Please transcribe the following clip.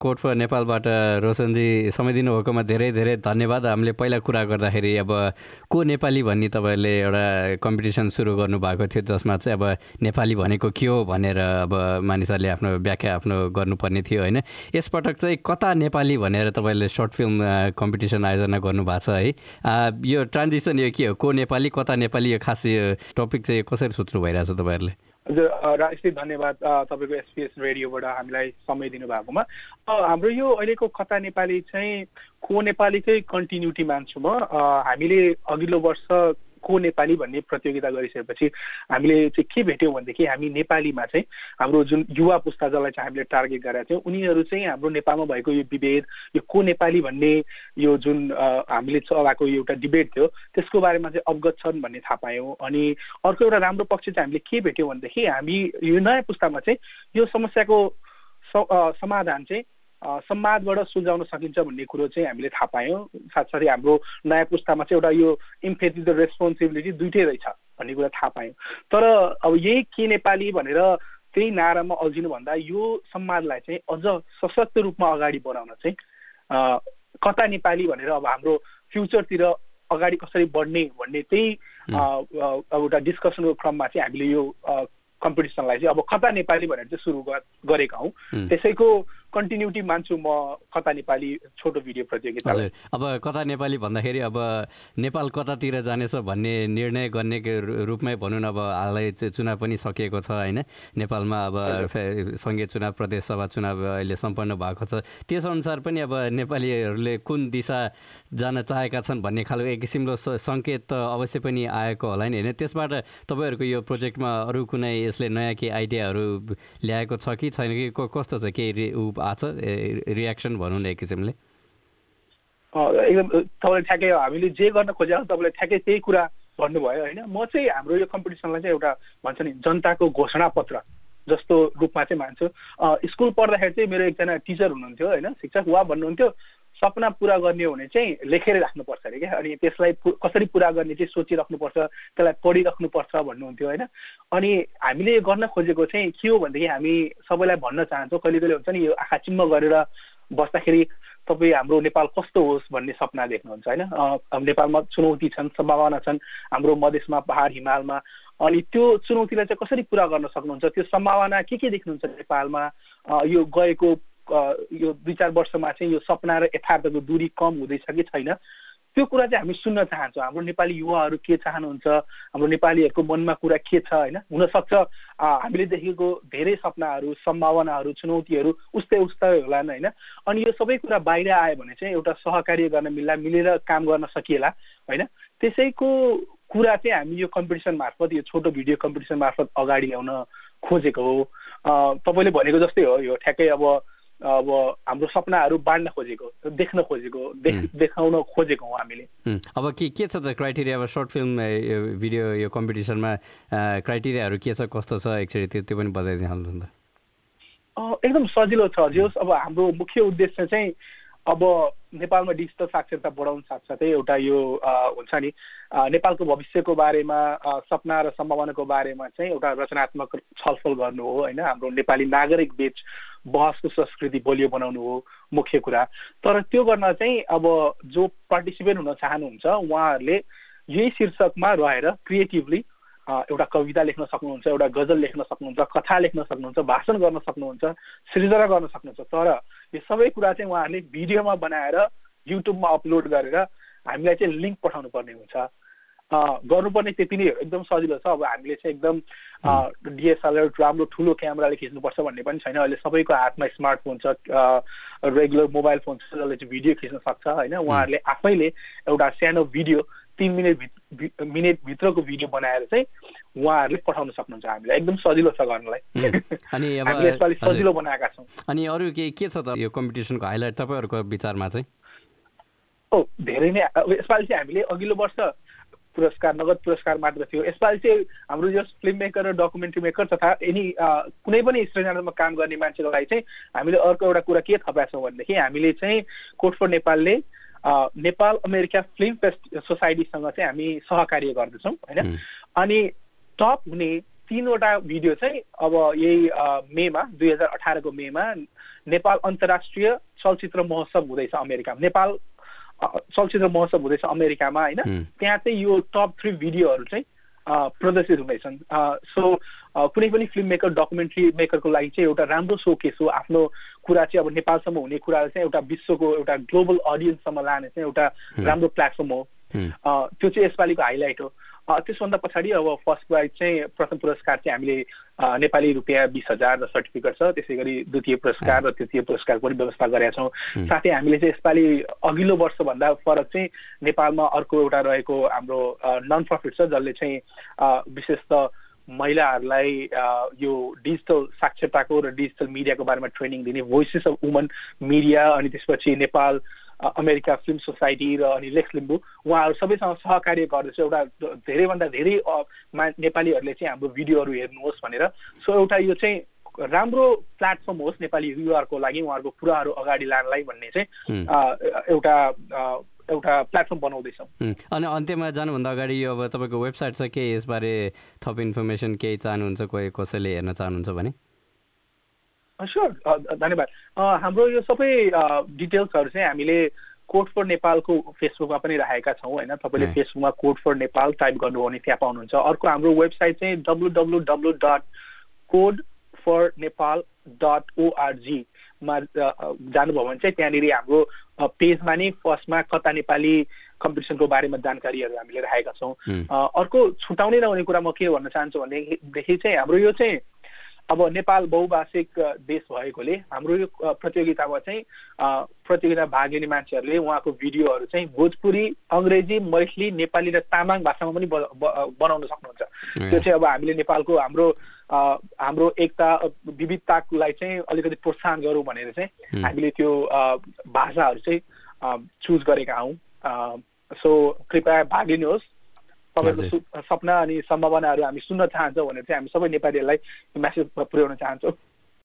Code for नेपालबाट रोशनजी समय दिनुभएकोमा धेरै धेरै धन्यवाद। हामीले पहिला कुरा गर्दाखेरि अब को नेपाली भन्ने तपाईँहरूले एउटा कम्पिटिसन सुरु गर्नुभएको थियो, जसमा चाहिँ अब नेपाली भनेको के हो भनेर अब मानिसहरूले आफ्नो व्याख्या आफ्नो गर्नुपर्ने थियो होइन। यसपटक चाहिँ कता नेपाली भनेर तपाईँहरूले सर्ट फिल्म कम्पिटिसन आयोजना गर्नुभएको छ है। यो ट्रान्जिसन यो के हो, को नेपाली कता नेपाली, यो खास यो टपिक चाहिँ कसरी सोच्नु भइरहेछ तपाईँहरूले? हजुर राजेशजी धन्यवाद तपाईँको एसपीएस रेडियोबाट हामीलाई समय दिनुभएकोमा। हाम्रो यो अहिलेको कता नेपाली चाहिँ को नेपालीकै कन्टिन्युटी मान्छु म। हामीले अघिल्लो वर्ष को नेपाली भन्ने प्रतियोगिता गरिसकेपछि हामीले चाहिँ के भेट्यौँ भनेदेखि हामी नेपालीमा चाहिँ हाम्रो जुन युवा पुस्ता जसलाई चाहिँ हामीले टार्गेट गरेका थियौँ उनीहरू चाहिँ हाम्रो नेपालमा भएको यो विभेद, यो को नेपाली भन्ने यो जुन हामीले चलाएको एउटा डिबेट थियो त्यसको बारेमा चाहिँ अवगत छन् भन्ने थाहा पायौँ। अनि अर्को एउटा राम्रो पक्ष चाहिँ हामीले के भेट्यौँ भनेदेखि हामी यो नयाँ पुस्तामा चाहिँ यो समस्याको समाधान चाहिँ संवादबाट सुल्झाउन सकिन्छ भन्ने कुरो चाहिँ हामीले थाहा पायौँ। साथसाथै हाम्रो नयाँ पुस्तामा चाहिँ एउटा यो इम्पेथी र रेस्पोन्सिबिलिटी दुइटै रहेछ भन्ने कुरा थाहा पायौँ। तर अब यही के नेपाली भनेर त्यही नारामा अल्झिनुभन्दा यो संवादलाई चाहिँ अझ सशक्त रूपमा अगाडि बढाउन चाहिँ कता नेपाली भनेर अब हाम्रो फ्युचरतिर अगाडि कसरी बढ्ने भन्ने त्यही एउटा डिस्कसनको क्रममा चाहिँ हामीले यो कम्पिटिसनलाई चाहिँ अब कता नेपाली भनेर चाहिँ सुरु गरेका हौँ। त्यसैको कन्टिन्युटी मान्छु म कता नेपाली छोटो भिडियो प्रतियोगिता। अब कता नेपाली भन्दाखेरि अब नेपाल कतातिर जानेछ भन्ने निर्णय गर्ने रूपमै भनौँ न। अब हालै चुनाव पनि सकिएको छ होइन नेपालमा। अब सङ्घीय चुनाव, प्रदेश सभा चुनाव अहिले सम्पन्न भएको छ। त्यसअनुसार पनि अब नेपालीहरूले कुन दिशा जान चाहेका छन् भन्ने खालको एक किसिमको सङ्केत त अवश्य पनि आएको होला नि होइन। त्यसबाट तपाईँहरूको यो प्रोजेक्टमा अरू कुनै यसले नयाँ केही आइडियाहरू ल्याएको छ कि छैन कि कस्तो छ, केही आछ रियाक्सन भनौँ न एक किसिमले? एकदम तपाईँले ठ्याक्कै हामीले जे गर्न खोजेको तपाईँले ठ्याक्कै त्यही कुरा भन्नुभयो होइन। म चाहिँ हाम्रो यो कम्पिटिसनलाई चाहिँ एउटा भन्छ नि जनताको घोषणा पत्र जस्तो रूपमा चाहिँ मान्छु। स्कुल पढ्दाखेरि चाहिँ मेरो एकजना टिचर हुनुहुन्थ्यो होइन, शिक्षक, उहाँ भन्नुहुन्थ्यो सपना पुरा गर्ने हो भने चाहिँ लेखेर राख्नुपर्छ अरे क्या। अनि त्यसलाई कसरी पुरा गर्ने चाहिँ सोचिराख्नुपर्छ, त्यसलाई पढिराख्नुपर्छ भन्नुहुन्थ्यो होइन। अनि हामीले गर्न खोजेको चाहिँ के हो भनेदेखि हामी सबैलाई भन्न चाहन्छौँ, कहिले कहिले हुन्छ नि यो आँखा चिम्म गरेर बस्दाखेरि तपाईँ हाम्रो नेपाल कस्तो होस् भन्ने सपना देख्नुहुन्छ होइन। नेपालमा चुनौती छन्, सम्भावना छन् हाम्रो मधेसमा, पहाड, हिमालमा। अनि त्यो चुनौतीलाई चाहिँ कसरी पुरा गर्न सक्नुहुन्छ, त्यो सम्भावना के देख्नुहुन्छ नेपालमा, यो गएको यो 2-4 वर्षमा चाहिँ यो सपना र यथार्थको दूरी कम हुँदैछ कि छैन, त्यो कुरा चाहिँ हामी सुन्न चाहन्छौँ। हाम्रो नेपाली युवाहरू के चाहनुहुन्छ, हाम्रो नेपालीहरूको मनमा कुरा के छ होइन। हुनसक्छ हामीले देखेको धेरै सपनाहरू, सम्भावनाहरू, चुनौतीहरू उस्तै होलान् होइन। अनि यो सबै कुरा बाहिर आयो भने चाहिँ एउटा सहकार्य गर्न मिल्ला, मिलेर काम गर्न सकिएला होइन। त्यसैको कुरा चाहिँ हामी यो कम्पिटिसन मार्फत, यो छोटो भिडियो कम्पिटिसन मार्फत अगाडि ल्याउन खोजेको हो। तपाईँले भनेको जस्तै हो, यो ठ्याक्कै अब हाम्रो सपनाहरू बाँड्न खोजेको, देख्न खोजेको, देखाउन खोजेको हौँ हामीले। अब के छ त क्राइटेरिया? अब सर्ट फिल्म भिडियो यो कम्पिटिसनमा क्राइटेरियाहरू के छ, कस्तो छ एकचोटि त्यो पनि बताइदिनु हाल्नु त। एकदम सजिलो छ जोस्। अब हाम्रो मुख्य उद्देश्य चाहिँ अब नेपालमा डिजिटल साक्षरता बढाउनु साथसाथै एउटा यो हुन्छ नि नेपालको भविष्यको बारेमा, सपना र सम्भावनाको बारेमा चाहिँ एउटा रचनात्मक छलफल गर्नु हो होइन। हाम्रो नेपाली नागरिक बीच बहसको संस्कृति बलियो बनाउनु हो मुख्य कुरा। तर त्यो गर्न चाहिँ अब जो पार्टिसिपेट हुन चाहनुहुन्छ उहाँहरूले यही शीर्षकमा रहेर क्रिएटिभली एउटा कविता लेख्न सक्नुहुन्छ, एउटा गजल लेख्न सक्नुहुन्छ, कथा लेख्न सक्नुहुन्छ, भाषण गर्न सक्नुहुन्छ, सृजना गर्न सक्नुहुन्छ। तर यो सबै कुरा चाहिँ उहाँहरूले भिडियोमा बनाएर युट्युबमा अपलोड गरेर हामीलाई चाहिँ लिङ्क पठाउनु पर्ने हुन्छ। गर्नुपर्ने त्यति नै हो, एकदम सजिलो छ। अब हामीले चाहिँ एकदम डिएसएलआर राम्रो ठुलो क्यामेराले खिच्नुपर्छ भन्ने पनि छैन। अहिले सबैको हातमा स्मार्टफोन छ, रेगुलर मोबाइल फोन छ जसले चाहिँ भिडियो खिच्न सक्छ होइन। उहाँहरूले आफैले एउटा सानो भिडियो 3 मिनटभित्रको भिडियो बनाएर चाहिँ उहाँहरूले पठाउन सक्नुहुन्छ हामीलाई। एकदम सजिलो छ गर्नलाई। अनि हामीले यसपालि सजिलो बनाएका छौँ। अनि अरू के छ त यो कम्पिटिसनको हाइलाइट तपाईँहरूको विचारमा चाहिँ? धेरै नै यसपालि चाहिँ हामीले अघिल्लो वर्ष पुरस्कार, नगद पुरस्कार मात्र थियो। यसपालि चाहिँ हाम्रो जो फिल्म मेकर र डकुमेन्ट्री मेकर तथा एनी कुनै पनि सृजनात्मक काम गर्ने मान्छेको लागि चाहिँ हामीले अर्को एउटा कुरा के थपेका छौँ भनेदेखि हामीले चाहिँ कोड फर नेपालले नेपाल अमेरिका फिल्म सोसाइटीसँग चाहिँ हामी सहकार्य गर्दछौँ होइन। अनि टप हुने 3वटा भिडियो चाहिँ अब यही मेमा 2018को मेमा नेपाल अन्तर्राष्ट्रिय चलचित्र महोत्सव हुँदैछ अमेरिकामा, नेपाल चलचित्र महोत्सव हुँदैछ अमेरिकामा होइन, त्यहाँ चाहिँ यो टप 3 भिडियोहरू चाहिँ प्रदर्शित हुँदैछन्। सो कुनै पनि फिल्म मेकर डकुमेन्ट्री मेकरको लागि चाहिँ एउटा राम्रो सोकेस हो। आफ्नो कुरा चाहिँ अब नेपालसम्म हुने कुराहरू चाहिँ एउटा विश्वको एउटा ग्लोबल अडियन्ससम्म लाने चाहिँ एउटा राम्रो प्लेटफर्म हो। त्यो चाहिँ यसपालिको हाइलाइट हो। त्यसभन्दा पछाडि अब फर्स्ट प्राइज चाहिँ प्रथम पुरस्कार चाहिँ हामीले नेपाली रुपियाँ 20,000 र सर्टिफिकेट छ, त्यसै गरी द्वितीय पुरस्कार र तृतीय पुरस्कारको पनि व्यवस्था गरेका छौँ। साथै हामीले चाहिँ यसपालि अघिल्लो वर्षभन्दा फरक चाहिँ नेपालमा अर्को एउटा रहेको हाम्रो नन प्रफिट छ, जसले चाहिँ विशेष त महिलाहरूलाई यो डिजिटल साक्षरताको र डिजिटल मिडियाको बारेमा ट्रेनिङ दिने भोइसेस अफ वुमन मिडिया, अनि त्यसपछि नेपाल अमेरिका फिल्म सोसाइटी र अनि लेक्स लिम्बू, उहाँहरू सबैसँग सहकार्य गर्दैछ। एउटा धेरैभन्दा धेरै नेपालीहरूले चाहिँ हाम्रो भिडियोहरू हेर्नुहोस् भनेर। सो एउटा यो चाहिँ राम्रो प्लेटफर्म होस् नेपाली युवाहरूको लागि, उहाँहरूको कुराहरू अगाडि लानलाई भन्ने चाहिँ एउटा प्लेटफर्म बनाउँदैछौँ। अनि अन्त्यमा जानुभन्दा अगाडि यो अब तपाईँको वेबसाइट छ के, यसबारे थप इन्फर्मेसन केही चाहनुहुन्छ, कसैले हेर्न चाहनुहुन्छ भने? स्योर, धन्यवाद। हाम्रो यो सबै डिटेल्सहरू चाहिँ हामीले कोड फर नेपालको फेसबुकमा पनि राखेका छौँ होइन। तपाईँले फेसबुकमा कोड फर नेपाल टाइप गर्नुभयो भने त्यहाँ पाउनुहुन्छ। अर्को हाम्रो वेबसाइट चाहिँ www.codefornepal.org मा जानुभयो भने चाहिँ त्यहाँनिर हाम्रो पेजमा नै फर्स्टमा कता नेपाली कम्पिटिसनको बारेमा जानकारीहरू हामीले राखेका छौँ। अर्को छुटाउनै नहुने कुरा म के भन्न चाहन्छु भनेदेखि चाहिँ हाम्रो यो चाहिँ अब नेपाल बहुभाषिक देश भएकोले हाम्रो यो प्रतियोगितामा चाहिँ प्रतियोगिता भाग लिने मान्छेहरूले उहाँको भिडियोहरू चाहिँ भोजपुरी, अङ्ग्रेजी, मैथिली, नेपाली र तामाङ भाषामा पनि बनाउन सक्नुहुन्छ। त्यो चाहिँ अब हामीले नेपालको हाम्रो एकता विविधतालाई चाहिँ अलिकति प्रोत्साहन गरौँ भनेर चाहिँ हामीले त्यो भाषाहरू चाहिँ चुज गरेका हौँ। सो कृपया भाग लिनुहोस्। तपाईँको सपना अनि सम्भावनाहरू हामी सुन्न चाहन्छौँ भनेर चाहिँ हामी सबै नेपालीहरूलाई मेसेज पुर्याउन चाहन्छौँ।